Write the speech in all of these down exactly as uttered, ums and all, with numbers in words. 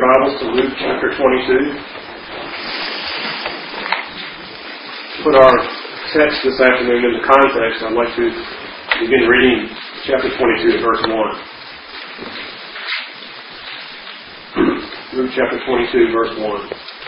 Bibles to Luke chapter twenty-two. To put our text this afternoon into context, I'd like to begin reading chapter twenty-two, verse one. Luke chapter twenty-two, verse one.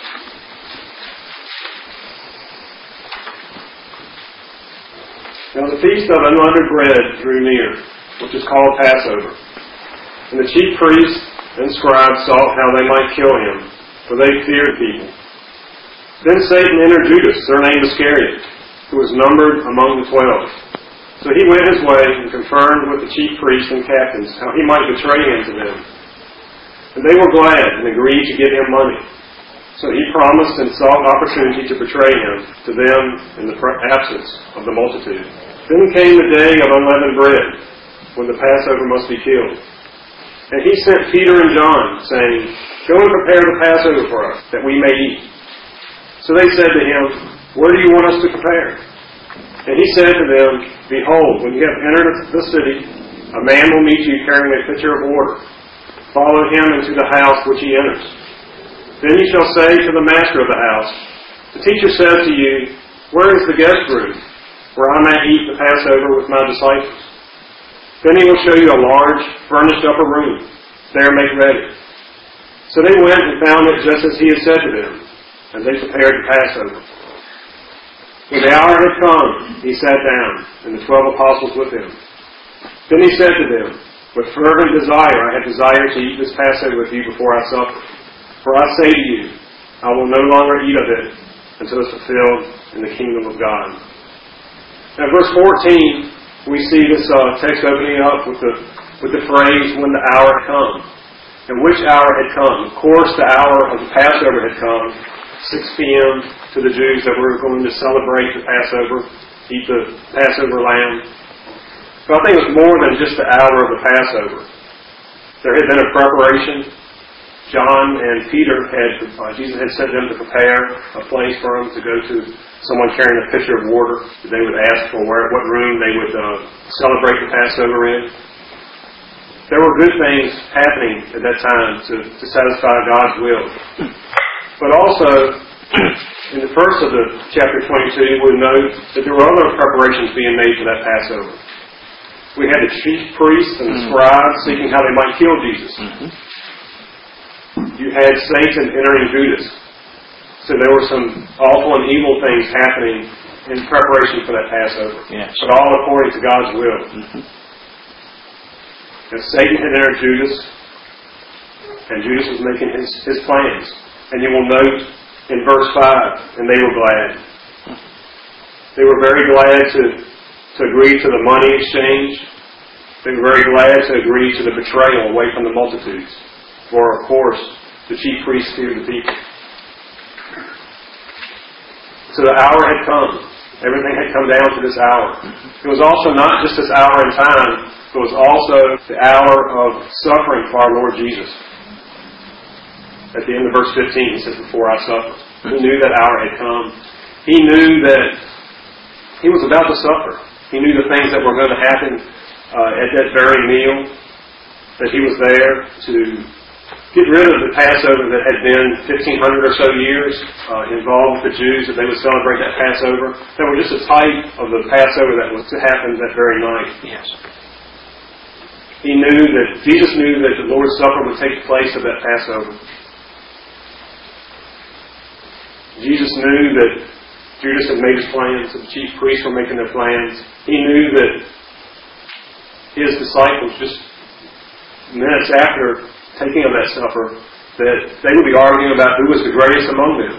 Now the feast of unleavened bread drew near, which is called Passover. And the chief priests and scribes sought how they might kill him, for they feared people. Then Satan entered Judas, surnamed Iscariot, who was numbered among the twelve. So he went his way and confirmed with the chief priests and captains how he might betray him to them. And they were glad and agreed to give him money. So he promised and sought opportunity to betray him to them in the absence of the multitude. Then came the day of unleavened bread, when the Passover must be killed. And he sent Peter and John, saying, Go and prepare the Passover for us, that we may eat. So they said to him, Where do you want us to prepare? And he said to them, Behold, when you have entered the city, a man will meet you carrying a pitcher of water. Follow him into the house which he enters. Then you shall say to the master of the house, The teacher says to you, Where is the guest room, where I may eat the Passover with my disciples? Then he will show you a large, furnished upper room. There make ready. So they went and found it just as he had said to them, and they prepared the Passover. When the hour had come, he sat down, and the twelve apostles with him. Then he said to them, With fervent desire I have desired to eat this Passover with you before I suffer. For I say to you, I will no longer eat of it until it is fulfilled in the kingdom of God. Now verse fourteen, we see this uh, text opening up with the with the phrase, when the hour had come. And which hour had come? Of course, the hour of the Passover had come, six p.m. to the Jews that were going to celebrate the Passover, eat the Passover lamb. But I think it was more than just the hour of the Passover. There had been a preparation. John and Peter had, uh, Jesus had sent them to prepare a place for them to go to. Someone carrying a pitcher of water that they would ask for where, what room they would uh, celebrate the Passover in. There were good things happening at that time to, to satisfy God's will. But also, in the first of the chapter twenty-two, we note that there were other preparations being made for that Passover. We had the chief priests and the scribes seeking how they might kill Jesus. You had Satan entering Judas. So there were some awful and evil things happening in preparation for that Passover. Yes. But all according to God's will. Mm-hmm. And Satan had entered Judas, and Judas was making his, his plans. And you will note in verse five, and they were glad. They were very glad to, to agree to the money exchange. They were very glad to agree to the betrayal away from the multitudes. For, of course, the chief priests feared the people. So the hour had come. Everything had come down to this hour. It was also not just this hour in time, it was also the hour of suffering for our Lord Jesus. At the end of verse fifteen, he says, Before I suffer. He knew that hour had come. He knew that he was about to suffer. He knew the things that were going to happen uh, at that very meal, that he was there to get rid of the Passover that had been fifteen hundred or so years uh, involved with the Jews, that they would celebrate that Passover. They were just a type of the Passover that was to happen that very night. Yes. He knew that, Jesus knew that the Lord's Supper would take the place of that Passover. Jesus knew that Judas had made his plans, that the chief priests were making their plans. He knew that his disciples, just minutes after taking of that supper, that they would be arguing about who was the greatest among them.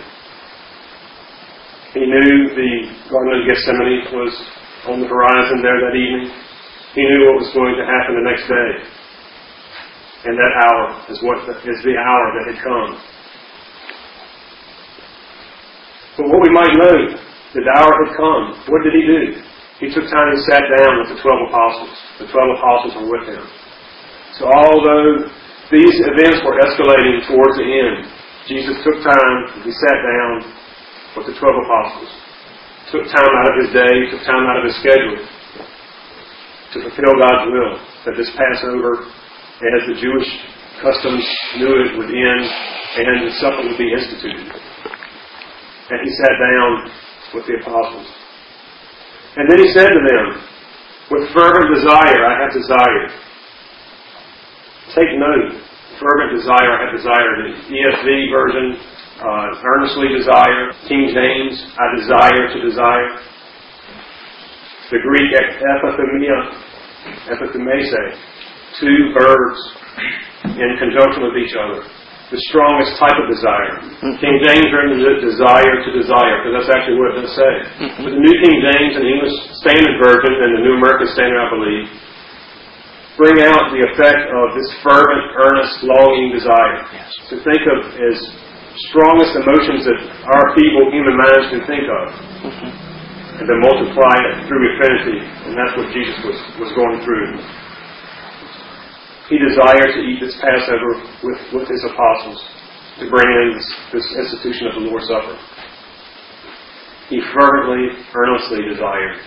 He knew the Garden of Gethsemane was on the horizon there that evening. He knew what was going to happen the next day. And that hour is what is the hour that had come. But what we might know, that the hour had come. What did he do? He took time and sat down with the twelve apostles. The twelve apostles were with him. So although these events were escalating towards the end, Jesus took time, he sat down with the twelve apostles. Took time out of his day, took time out of his schedule to fulfill God's will, that this Passover, as the Jewish customs knew it would end, and the supper would be instituted. And he sat down with the apostles. And then he said to them, with fervent desire I have desired. Take note, fervent desire I have desired. The E S V version, uh, earnestly desire. King James, I desire to desire. The Greek, epithemia, epithemese, two verbs in conjunction with each other. The strongest type of desire. Mm-hmm. King James renders it desire to desire, because that's actually what it does say. Mm-hmm. But the New King James and the English Standard Version and the New American Standard, I believe, bring out the effect of this fervent, earnest, longing desire. Yes. To think of as strongest emotions that our feeble human minds can think of. Mm-hmm. And to multiply it through infinity. And that's what Jesus was, was going through. He desired to eat this Passover with, with his apostles, to bring in this, this institution of the Lord's Supper. He fervently, earnestly desired.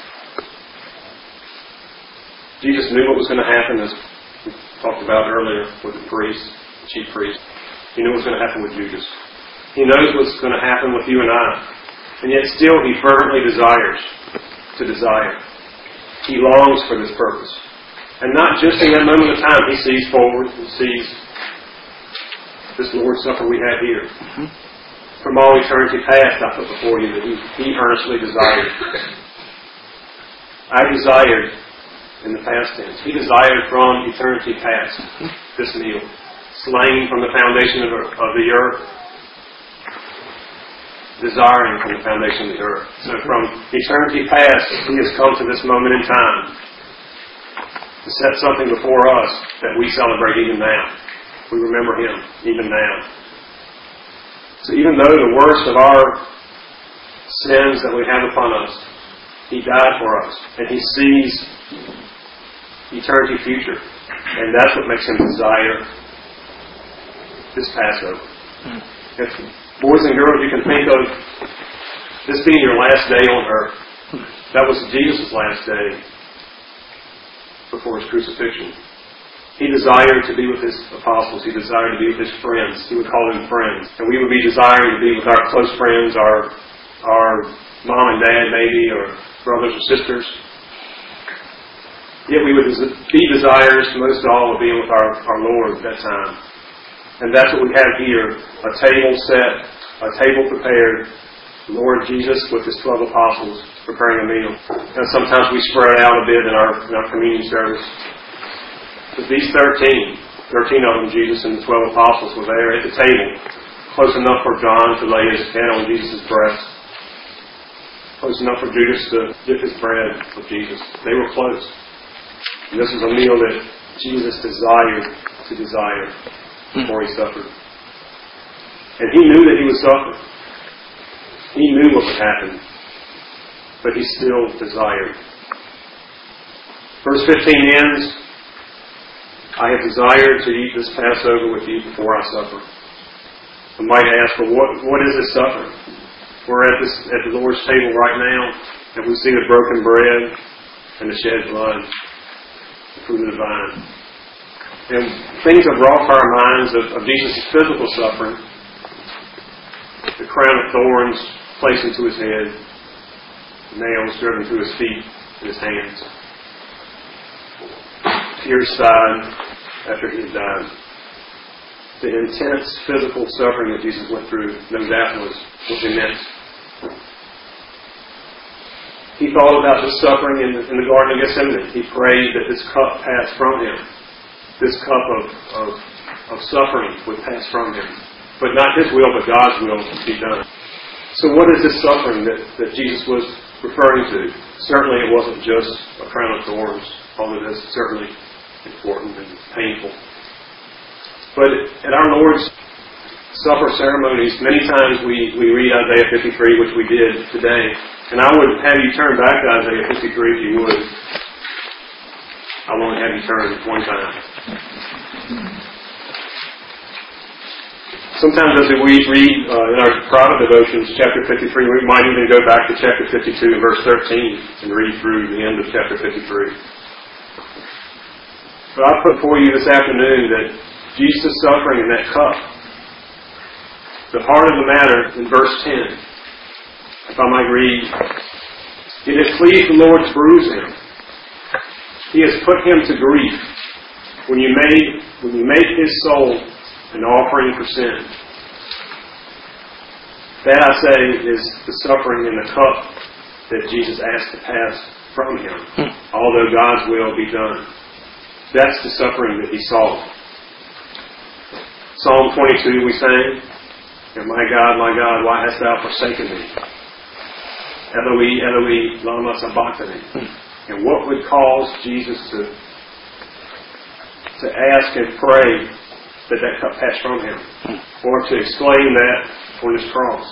Jesus knew what was going to happen, as we talked about earlier with the priest, the chief priest. He knew what was going to happen with Judas. He knows what's going to happen with you and I. And yet still he fervently desires to desire. He longs for this purpose. And not just in that moment of time. He sees forward. He sees this Lord's Supper we have here. Mm-hmm. From all eternity past, I put before you that he, he earnestly desired. I desired in the past tense. He desired from eternity past this meal. Slain from the foundation of, of the earth. Desiring from the foundation of the earth. So from eternity past, he has come to this moment in time to set something before us that we celebrate even now. We remember him even now. So even though the worst of our sins that we have upon us, he died for us. And he sees eternity future. And that's what makes him desire this Passover. Mm. If, boys and girls, you can think of this being your last day on earth. That was Jesus' last day before his crucifixion. He desired to be with his apostles. He desired to be with his friends. He would call them friends. And we would be desiring to be with our close friends, our our mom and dad maybe, or brothers or sisters. Yet we would be desirous most of all of being with our, our Lord at that time. And that's what we have here. A table set, a table prepared. Lord Jesus with his twelve apostles preparing a meal. And sometimes we spread out a bit in our, in our communion service. But these thirteen, thirteen of them, Jesus and the twelve apostles, were there at the table, close enough for John to lay his head on Jesus' breast, close enough for Judas to dip his bread with Jesus. They were close. And this was a meal that Jesus desired to desire before he suffered. And he knew that he would suffer. He knew what would happen, but he still desired. Verse fifteen ends, I have desired to eat this Passover with you before I suffer. I might ask, well, what, what is this supper? We're at, this, at the Lord's table right now, and we see the broken bread and the shed blood, the fruit of the vine. And things have brought to our minds of, of Jesus' physical suffering, the crown of thorns placed into his head, nails driven through his feet and his hands, pierced side after he had died. The intense physical suffering that Jesus went through, no doubt, was, was immense. He thought about this suffering in the, in the Garden of Gethsemane. He prayed that this cup pass from him. This cup of, of, of suffering would pass from him. But not his will, but God's will be done. So what is this suffering that, that Jesus was referring to? Certainly it wasn't just a crown of thorns, although that's certainly important and painful. But at our Lord's Supper ceremonies, many times we, we read Isaiah fifty-three, which we did today. And I would have you turn back to Isaiah fifty-three if you would. I'll only have you turn one time. Sometimes as we read uh, in our private devotions, chapter fifty-three, we might even go back to chapter fifty-two and verse thirteen and read through the end of chapter fifty-three. But I put for you this afternoon that Jesus' suffering in that cup. The heart of the matter in verse ten. If I might read, "It has pleased the Lord to bruise him. He has put him to grief when you made when you make his soul an offering for sin." That, I say, is the suffering in the cup that Jesus asked to pass from him, although God's will be done. That's the suffering that he saw. Psalm twenty-two we sang, "And my God, my God, why hast thou forsaken me? Eloi, Eloi, lama sabachthani." And what would cause Jesus to to ask and pray that that cup pass from him, or to exclaim that on his cross?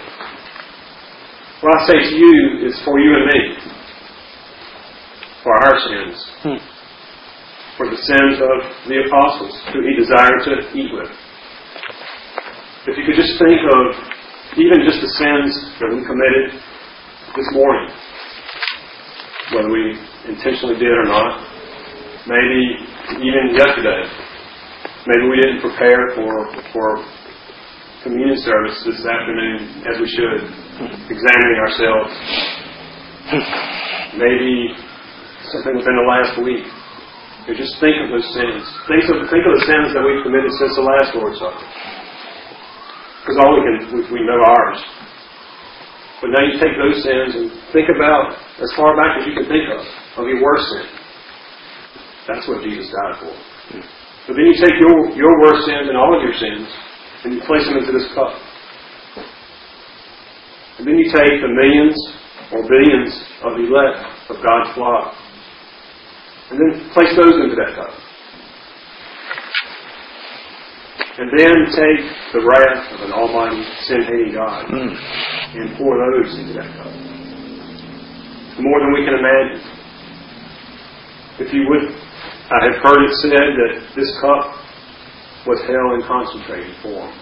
What I say to you is for you and me, for our sins, for the sins of the apostles who he desired to eat with. If you could just think of even just the sins that we committed this morning, whether we intentionally did or not, maybe even yesterday, maybe we didn't prepare for for communion service this afternoon as we should, examining ourselves. Maybe something within the last week. You just think of those sins. Think of think of the sins that we've committed since the last Lord's Supper. Because all we can we, we know ours. But now you take those sins and think about as far back as you can think of of your worst sin. That's what Jesus died for. But then you take your your worst sins and all of your sins and you place them into this cup. And then you take the millions or billions of the elect of God's flock and then place those into that cup. And then take the wrath of an almighty, sin-hating God mm. and pour those into that cup. More than we can imagine. If you would, I have heard it said that this cup was hell in concentrated form.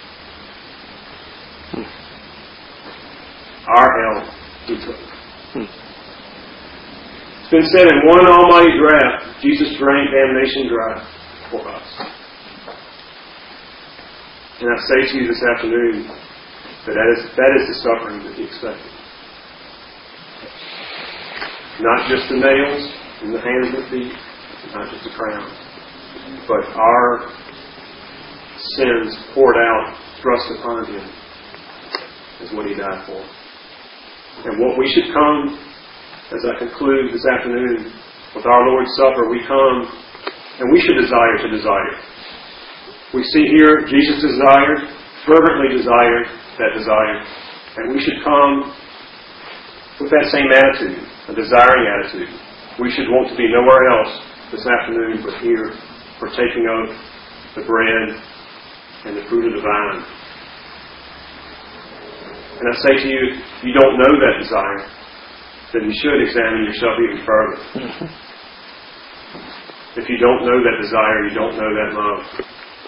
Mm. Our hell he took. Mm. It's been said in one almighty draught, Jesus drank damnation dry for us. And I say to you this afternoon that that is, that is the suffering that he expected. Not just the nails in the hands and feet, not just the crown, but our sins poured out, thrust upon him, is what he died for. And what we should come, as I conclude this afternoon with our Lord's Supper, we come and we should desire to desire. We see here Jesus desired, fervently desired that desire. And we should come with that same attitude, a desiring attitude. We should want to be nowhere else this afternoon but here, partaking of the bread and the fruit of the vine. And I say to you, if you don't know that desire, then you should examine yourself even further. If you don't know that desire, you don't know that love.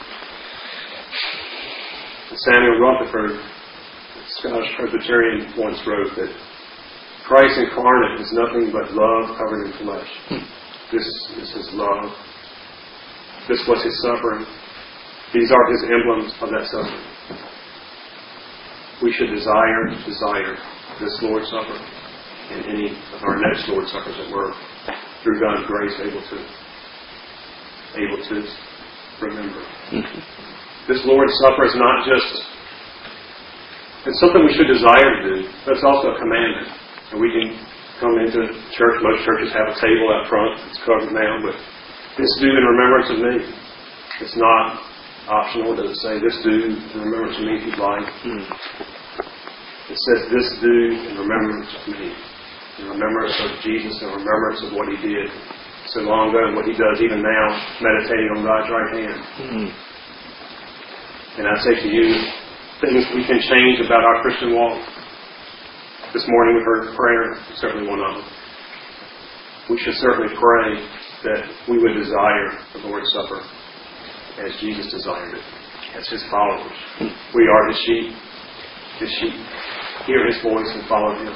Samuel Rutherford, Scottish Presbyterian, once wrote that Christ incarnate is nothing but love covered in flesh. This is his love. This was his suffering. These are his emblems of that suffering. We should desire, desire this Lord's Supper and any of our next Lord's Suppers that we're, through God's grace, able to able to remember. This Lord's Supper is not just, it's something we should desire to do, but it's also a commandment. And we can come into church, most churches have a table out front, it's covered now, but this do in remembrance of me. It's not optional, it doesn't say this do in remembrance of me if you'd like. Mm. It says this do in remembrance of me. In remembrance of Jesus, in remembrance of what he did so long ago and what he does even now, meditating on God's right hand. Mm. And I say to you, things we can change about our Christian walk. This morning we heard prayer, certainly one of them. We should certainly pray that we would desire the Lord's Supper as Jesus desired it, as his followers. We are his sheep. His sheep hear his voice and follow him.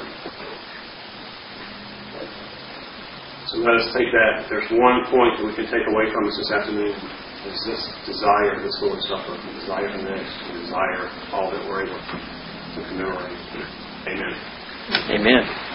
So let us take that. There's one point that we can take away from us this afternoon. is this desire, this Lord's Supper, and desire the next, and desire all that we're able to commemorate. Amen. Amen.